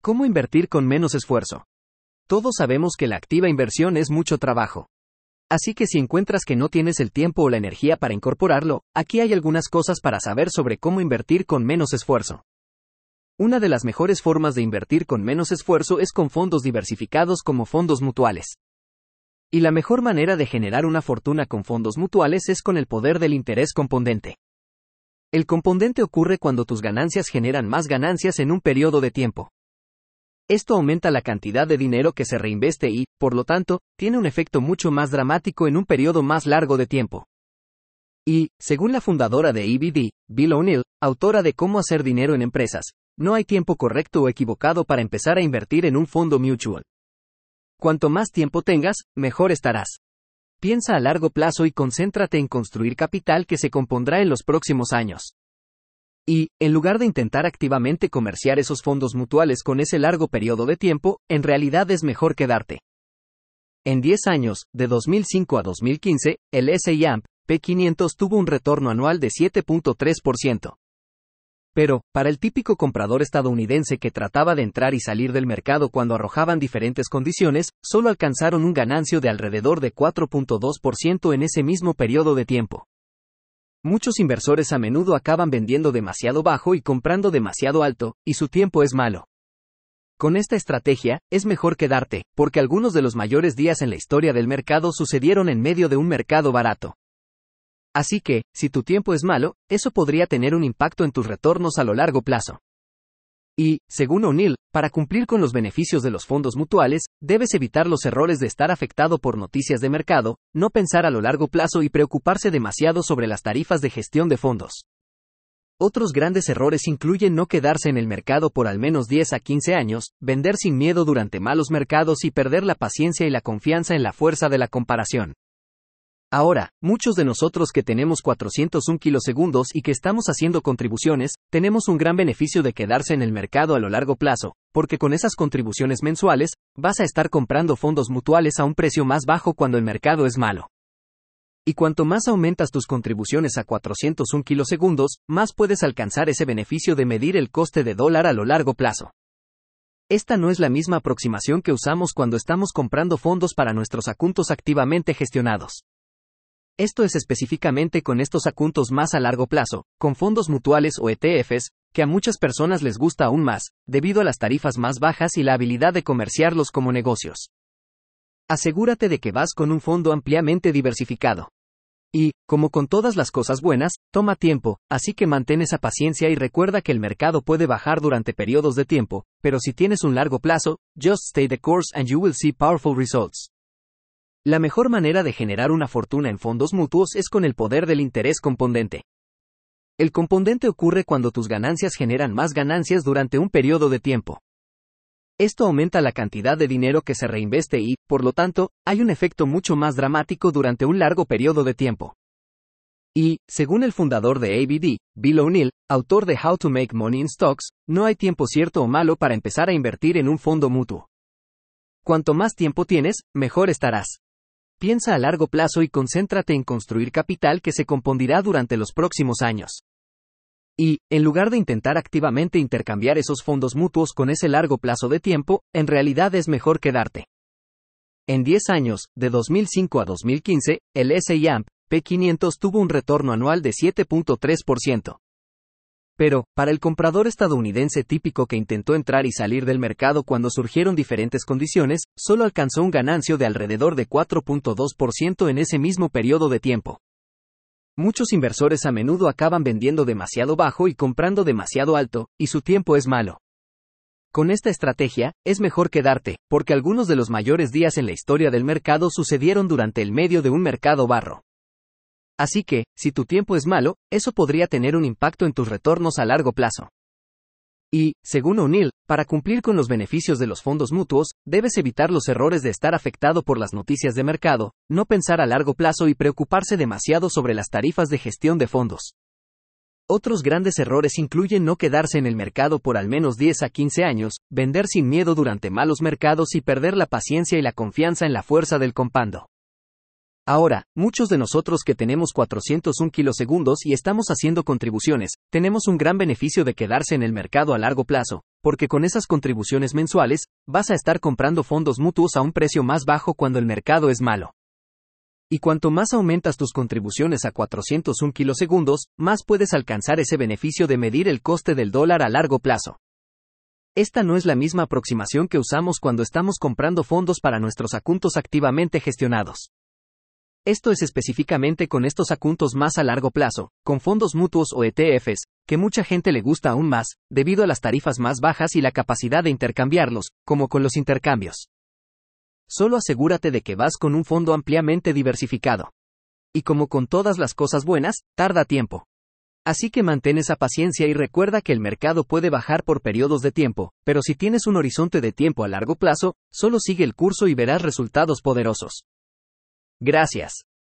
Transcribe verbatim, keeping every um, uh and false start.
¿Cómo invertir con menos esfuerzo? Todos sabemos que la activa inversión es mucho trabajo. Así que si encuentras que no tienes el tiempo o la energía para incorporarlo, aquí hay algunas cosas para saber sobre cómo invertir con menos esfuerzo. Una de las mejores formas de invertir con menos esfuerzo es con fondos diversificados como fondos mutuales. Y la mejor manera de generar una fortuna con fondos mutuales es con el poder del interés componente. El componente ocurre cuando tus ganancias generan más ganancias en un periodo de tiempo. Esto aumenta la cantidad de dinero que se reinveste y, por lo tanto, tiene un efecto mucho más dramático en un periodo más largo de tiempo. Y, según la fundadora de E B D, Bill O'Neill, autora de Cómo hacer dinero en empresas, no hay tiempo correcto o equivocado para empezar a invertir en un fondo mutual. Cuanto más tiempo tengas, mejor estarás. Piensa a largo plazo y concéntrate en construir capital que se compondrá en los próximos años. Y, en lugar de intentar activamente comerciar esos fondos mutuales con ese largo periodo de tiempo, en realidad es mejor quedarte. En diez años, de dos mil cinco a dos mil quince, el ese y pe quinientos tuvo un retorno anual de siete punto tres por ciento. Pero, para el típico comprador estadounidense que trataba de entrar y salir del mercado cuando arrojaban diferentes condiciones, solo alcanzaron un ganancia de alrededor de cuatro punto dos por ciento en ese mismo periodo de tiempo. Muchos inversores a menudo acaban vendiendo demasiado bajo y comprando demasiado alto, y su tiempo es malo. Con esta estrategia, es mejor quedarte, porque algunos de los mayores días en la historia del mercado sucedieron en medio de un mercado barato. Así que, si tu tiempo es malo, eso podría tener un impacto en tus retornos a lo largo plazo. Y, según O'Neill, para cumplir con los beneficios de los fondos mutuales, debes evitar los errores de estar afectado por noticias de mercado, no pensar a lo largo plazo y preocuparse demasiado sobre las tarifas de gestión de fondos. Otros grandes errores incluyen no quedarse en el mercado por al menos diez a quince años, vender sin miedo durante malos mercados y perder la paciencia y la confianza en la fuerza de la comparación. Ahora, muchos de nosotros que tenemos cuatrocientos un kilosegundos y que estamos haciendo contribuciones, tenemos un gran beneficio de quedarse en el mercado a lo largo plazo, porque con esas contribuciones mensuales, vas a estar comprando fondos mutuales a un precio más bajo cuando el mercado es malo. Y cuanto más aumentas tus contribuciones a cuatrocientos un kilosegundos, más puedes alcanzar ese beneficio de medir el coste de dólar a lo largo plazo. Esta no es la misma aproximación que usamos cuando estamos comprando fondos para nuestros acuntos activamente gestionados. Esto es específicamente con estos acuntos más a largo plazo, con fondos mutuales o E T Fs, que a muchas personas les gusta aún más, debido a las tarifas más bajas y la habilidad de comerciarlos como negocios. Asegúrate de que vas con un fondo ampliamente diversificado. Y, como con todas las cosas buenas, toma tiempo, así que mantén esa paciencia y recuerda que el mercado puede bajar durante periodos de tiempo, pero si tienes un largo plazo, just stay the course and you will see powerful results. La mejor manera de generar una fortuna en fondos mutuos es con el poder del interés componente. El componente ocurre cuando tus ganancias generan más ganancias durante un periodo de tiempo. Esto aumenta la cantidad de dinero que se reinveste y, por lo tanto, hay un efecto mucho más dramático durante un largo periodo de tiempo. Y, según el fundador de E B D, Bill O'Neill, autor de How to Make Money in Stocks, no hay tiempo cierto o malo para empezar a invertir en un fondo mutuo. Cuanto más tiempo tienes, mejor estarás. Piensa a largo plazo y concéntrate en construir capital que se compondrá durante los próximos años. Y, en lugar de intentar activamente intercambiar esos fondos mutuos con ese largo plazo de tiempo, en realidad es mejor quedarte. En diez años, de dos mil cinco a dos mil quince, el ese y pe quinientos tuvo un retorno anual de siete punto tres por ciento. Pero, para el comprador estadounidense típico que intentó entrar y salir del mercado cuando surgieron diferentes condiciones, solo alcanzó un ganancia de alrededor de cuatro punto dos por ciento en ese mismo periodo de tiempo. Muchos inversores a menudo acaban vendiendo demasiado bajo y comprando demasiado alto, y su tiempo es malo. Con esta estrategia, es mejor quedarte, porque algunos de los mayores días en la historia del mercado sucedieron durante el medio de un mercado barro. Así que, si tu tiempo es malo, eso podría tener un impacto en tus retornos a largo plazo. Y, según O'Neill, para cumplir con los beneficios de los fondos mutuos, debes evitar los errores de estar afectado por las noticias de mercado, no pensar a largo plazo y preocuparse demasiado sobre las tarifas de gestión de fondos. Otros grandes errores incluyen no quedarse en el mercado por al menos diez a quince años, vender sin miedo durante malos mercados y perder la paciencia y la confianza en la fuerza del compound. Ahora, muchos de nosotros que tenemos cuatrocientos un kilosegundos y estamos haciendo contribuciones, tenemos un gran beneficio de quedarse en el mercado a largo plazo, porque con esas contribuciones mensuales, vas a estar comprando fondos mutuos a un precio más bajo cuando el mercado es malo. Y cuanto más aumentas tus contribuciones a cuatrocientos un kilosegundos, más puedes alcanzar ese beneficio de medir el coste del dólar a largo plazo. Esta no es la misma aproximación que usamos cuando estamos comprando fondos para nuestros acuntos activamente gestionados. Esto es específicamente con estos acuntos más a largo plazo, con fondos mutuos o E T Fs, que mucha gente le gusta aún más, debido a las tarifas más bajas y la capacidad de intercambiarlos, como con los intercambios. Solo asegúrate de que vas con un fondo ampliamente diversificado. Y como con todas las cosas buenas, tarda tiempo. Así que mantén esa paciencia y recuerda que el mercado puede bajar por periodos de tiempo, pero si tienes un horizonte de tiempo a largo plazo, solo sigue el curso y verás resultados poderosos. Gracias.